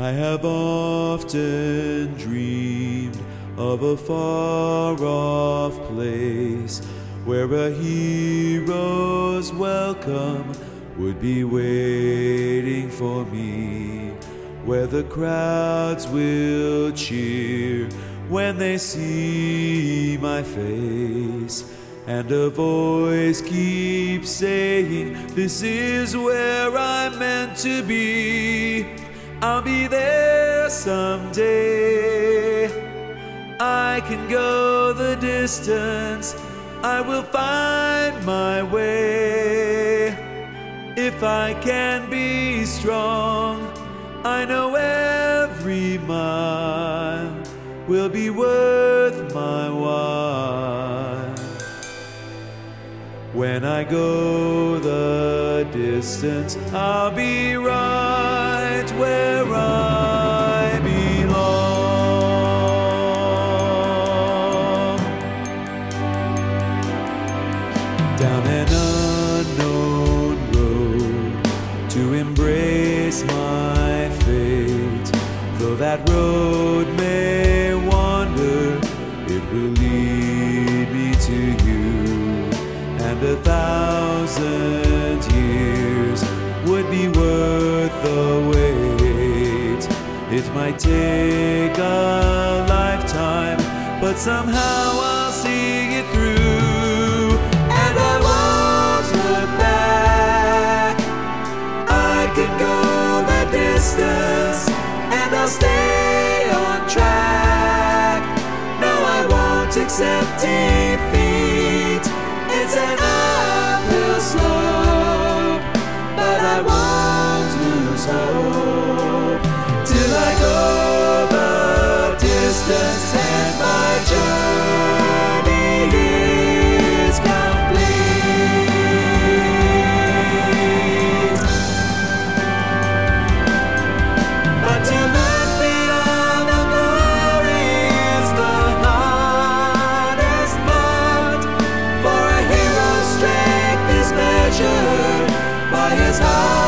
I have often dreamed of a far-off place where a hero's welcome would be waiting for me, where the crowds will cheer when they see my face, and a voice keeps saying, "This is where I'm meant to be." I'll be there someday. I can go the distance. I will find my way. If I can be strong, I know every mile will be worth my while. When I go the distance, I'll be right where I belong. Down an unknown road to embrace my fate. Though that road may wander, it will lead me to you. And 1,000 years would be worth the wait. It might take a lifetime, but somehow I'll see it through. And I won't look back. I can go the distance, and I'll stay on track. No, I won't accept defeat. It's an uphill slope, but I won't lose hope till I go the distance and my journey is complete. But to look beyond the glory is the hardest part, for a hero's strength is measured by his heart.